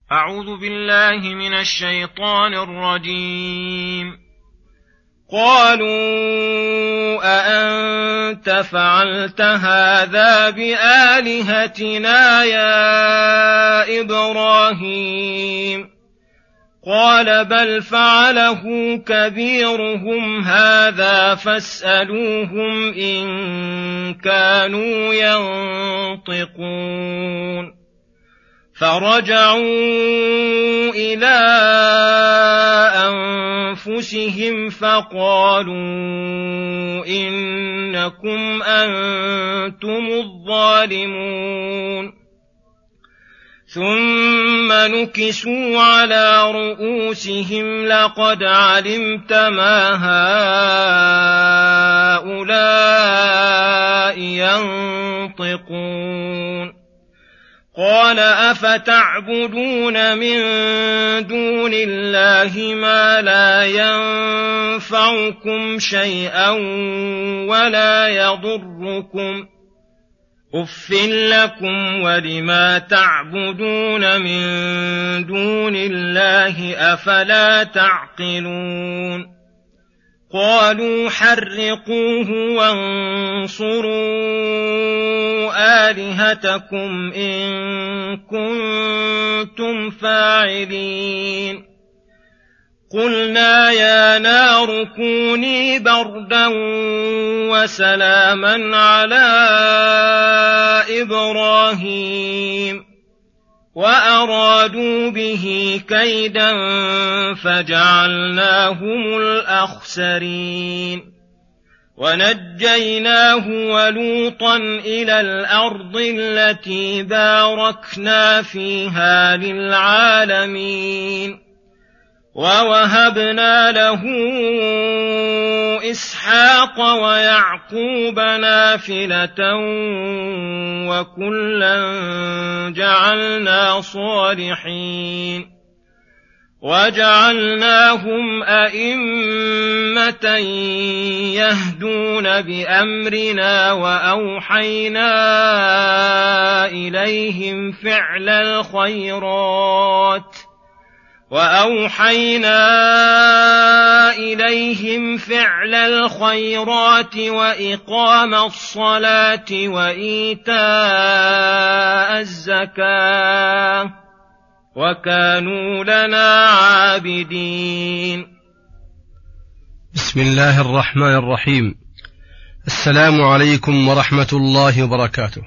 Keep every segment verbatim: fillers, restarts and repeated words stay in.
أعوذ بالله من الشيطان الرجيم. قالوا أأنت فعلت هذا بآلهتنا يا إبراهيم؟ قال بل فعله كبيرهم هذا فاسألوهم إن كانوا ينطقون. فرجعوا إلى أنفسهم فقالوا إنكم أنتم الظالمون. ثم نكسوا على رؤوسهم لقد علمت ما هؤلاء ينطقون. قال أفتعبدون من دون الله ما لا ينفعكم شيئا ولا يضركم أف لكم ولما تعبدون من دون الله أفلا تعقلون. قالوا حرقوه وانصروا آلهتكم إن كنتم فاعلين. قلنا يا نار كوني بردا وسلاما على إبراهيم وأرادوا به كيدا فجعلناهم الأخسرين. ونجيناه ولوطا إلى الأرض التي باركنا فيها للعالمين. ووهبنا له إسحاق ويعقوب نافلة وكلا جعلنا صالحين. وجعلناهم أئمة يهدون بأمرنا وأوحينا إليهم فعل الخيرات وأوحينا إليهم فعل الخيرات وإقام الصلاة وإيتاء الزكاة وكانوا لنا عابدين. بسم الله الرحمن الرحيم. السلام عليكم ورحمة الله وبركاته.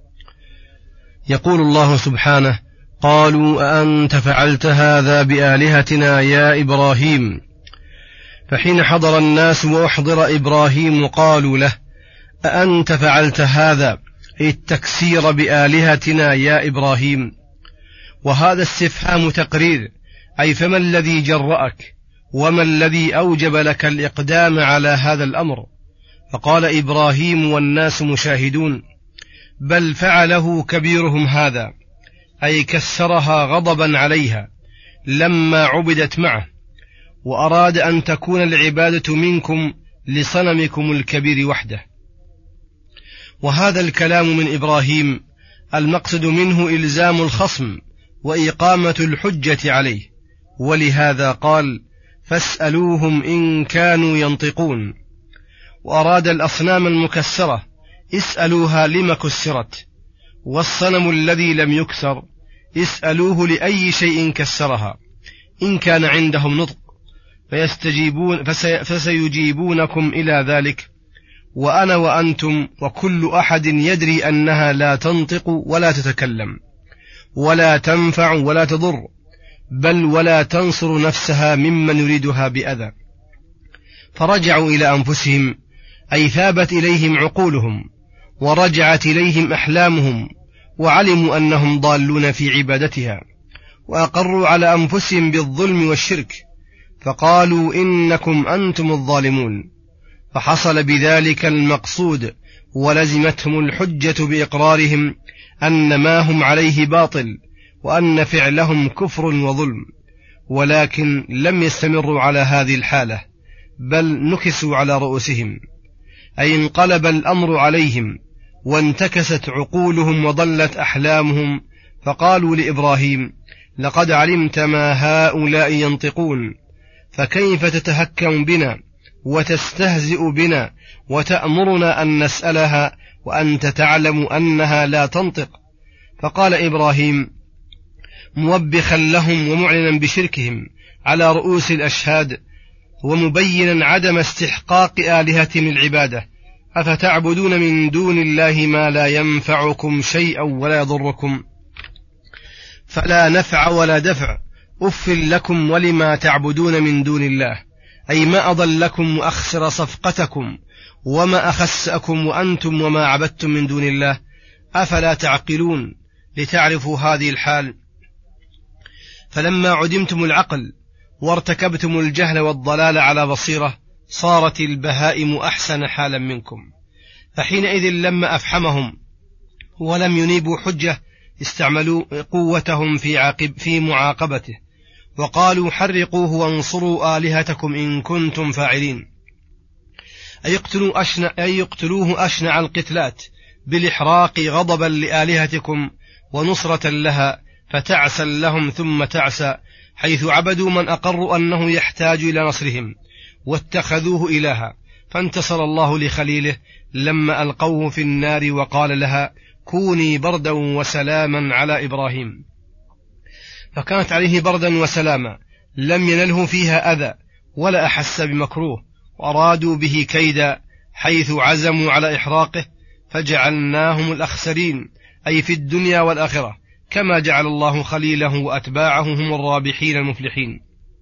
يقول الله سبحانه: قالوا أأنت فعلت هذا بآلهتنا يا إبراهيم؟ فحين حضر الناس وأحضر إبراهيم قالوا له: أأنت فعلت هذا، أي التكسير بآلهتنا يا إبراهيم. وهذا استفهام تقرير، أي فما الذي جرأك وما الذي أوجب لك الإقدام على هذا الأمر؟ فقال إبراهيم والناس مشاهدون: بل فعله كبيرهم هذا، أي كسرها غضبا عليها لما عبدت معه، وأراد أن تكون العبادة منكم لصنمكم الكبير وحده. وهذا الكلام من إبراهيم المقصد منه إلزام الخصم وإقامة الحجة عليه، ولهذا قال: فاسألوهم إن كانوا ينطقون. وأراد الأصنام المكسرة اسألوها لم كسرت، والصنم الذي لم يكسر اسألوه لأي شيء كسرها إن كان عندهم نطق فيستجيبون فسيجيبونكم إلى ذلك. وأنا وأنتم وكل أحد يدري أنها لا تنطق ولا تتكلم ولا تنفع ولا تضر، بل ولا تنصر نفسها ممن يريدها بأذى. فرجعوا إلى أنفسهم، أي ثابت إليهم عقولهم ورجعت إليهم أحلامهم، وعلموا أنهم ضالون في عبادتها، وأقروا على أنفسهم بالظلم والشرك، فقالوا إنكم أنتم الظالمون. فحصل بذلك المقصود، ولزمتهم الحجة بإقرارهم أن ما هم عليه باطل، وأن فعلهم كفر وظلم. ولكن لم يستمروا على هذه الحالة، بل نكسوا على رؤوسهم، أي انقلب الأمر عليهم وانتكست عقولهم وضلت أحلامهم. فقالوا لإبراهيم: لقد علمت ما هؤلاء ينطقون، فكيف تتهكم بنا وتستهزئ بنا وتأمرنا أن نسألها وأنت تعلم أنها لا تنطق؟ فقال إبراهيم موبخا لهم ومعلنا بشركهم على رؤوس الأشهاد ومبينا عدم استحقاق آلهتهم العبادة: أفتعبدون من دون الله ما لا ينفعكم شيئا ولا يضركم؟ فلا نفع ولا دفع، أف لكم ولما تعبدون من دون الله، أي ما أضلكم وأخسر صفقتكم وما أخسأكم وأنتم وما عبدتم من دون الله، أفلا تعقلون لتعرفوا هذه الحال؟ فلما عدمتم العقل وارتكبتم الجهل والضلال على بصيرة صارت البهائم أحسن حالا منكم، فحينئذ لما أفحمهم ولم ينيبوا حجة استعملوا قوتهم في, عاقب في معاقبته، وقالوا حرقوه وانصروا آلهتكم إن كنتم فاعلين، أي يقتلوا أشنع أي يقتلوه أشنع القتلات بالإحراق غضبا لآلهتكم ونصرة لها، فتعسى لهم ثم تعسى، حيث عبدوا من أقروا أنه يحتاج إلى نصرهم واتخذوه إلها. فانتصر الله لخليله لما ألقوه في النار وقال لها كوني بردا وسلاما على إبراهيم، فكانت عليه بردا وسلاما، لم ينله فيها أذى ولا أحس بمكروه، وأرادوا به كيدا حيث عزموا على إحراقه، فجعلناهم الأخسرين أي في الدنيا والآخرة، كما جعل الله خليله وأتباعه هم الرابحين المفلحين.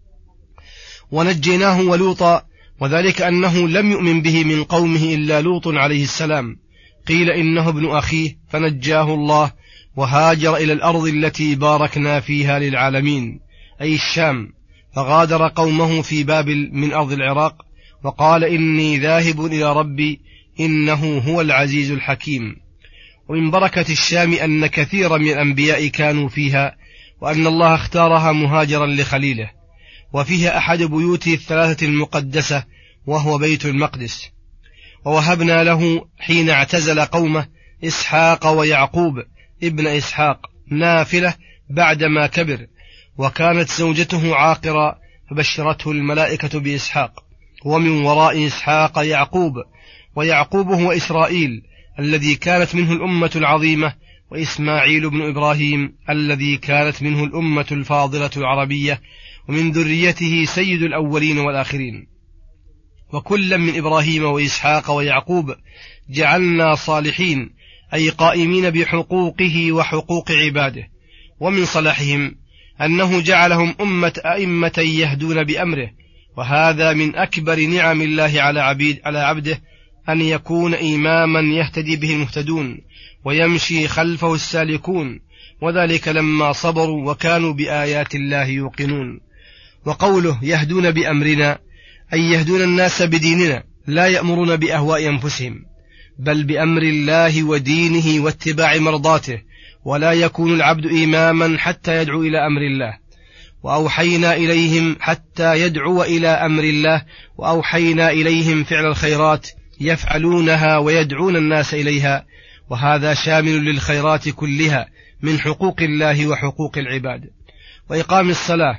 ونجيناه ولوطا، وذلك أنه لم يؤمن به من قومه إلا لوط عليه السلام، قيل إنه ابن أخيه فنجاه الله وهاجر إلى الأرض التي باركنا فيها للعالمين أي الشام، فغادر قومه في بابل من أرض العراق وقال إني ذاهب إلى ربي إنه هو العزيز الحكيم. ومن بركة الشام أن كثيرا من الأنبياء كانوا فيها، وأن الله اختارها مهاجرا لخليله، وفيها أحد بيوته الثلاثة المقدسة وهو بيت المقدس. ووهبنا له حين اعتزل قومه إسحاق ويعقوب ابن إسحاق نافلة بعدما كبر، وكانت زوجته عاقرة فبشرته الملائكة بإسحاق، ومن وراء إسحاق يعقوب، ويعقوب هو إسرائيل الذي كانت منه الأمة العظيمة، وإسماعيل بن إبراهيم الذي كانت منه الأمة الفاضلة العربية، ومن ذريته سيد الأولين والآخرين. وكلا من إبراهيم وإسحاق ويعقوب جعلنا صالحين أي قائمين بحقوقه وحقوق عباده. ومن صلاحهم أنه جعلهم أمة أئمة يهدون بأمره، وهذا من أكبر نعم الله على عبيد على عبده أن يكون إماما يهتدي به المهتدون ويمشي خلفه السالكون، وذلك لما صبروا وكانوا بآيات الله يوقنون. وقوله يهدون بأمرنا أي يهدون الناس بديننا، لا يأمرون بأهواء أنفسهم بل بأمر الله ودينه واتباع مرضاته، ولا يكون العبد إماما حتى يدعو إلى أمر الله. وأوحينا إليهم حتى يدعو إلى أمر الله، وأوحينا إليهم فعل الخيرات يفعلونها ويدعون الناس إليها، وهذا شامل للخيرات كلها من حقوق الله وحقوق العباد. وإقام الصلاة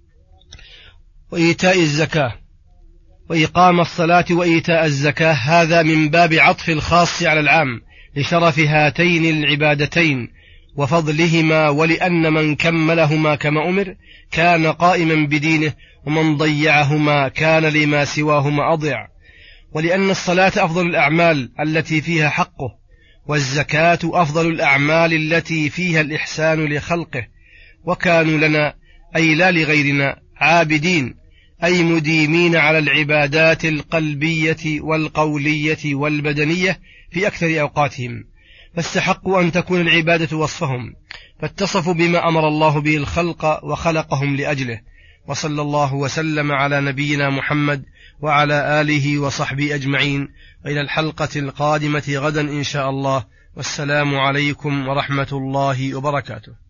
وإيتاء الزكاة وإقام الصلاة وإيتاء الزكاة، هذا من باب عطف الخاص على العام لشرف هاتين العبادتين وفضلهما، ولأن من كملهما كما أمر كان قائما بدينه، ومن ضيعهما كان لما سواهما أضيع. ولأن الصلاة أفضل الأعمال التي فيها حقه، والزكاة أفضل الأعمال التي فيها الإحسان لخلقه، وكانوا لنا أي لا لغيرنا عابدين أي مديمين على العبادات القلبية والقولية والبدنية في أكثر أوقاتهم، فاستحقوا أن تكون العبادة وصفهم، فاتصفوا بما أمر الله به الخلق وخلقهم لأجله. وصلى الله وسلم على نبينا محمد وعلى آله وصحبه أجمعين، وإلى الحلقة القادمة غدا إن شاء الله، والسلام عليكم ورحمة الله وبركاته.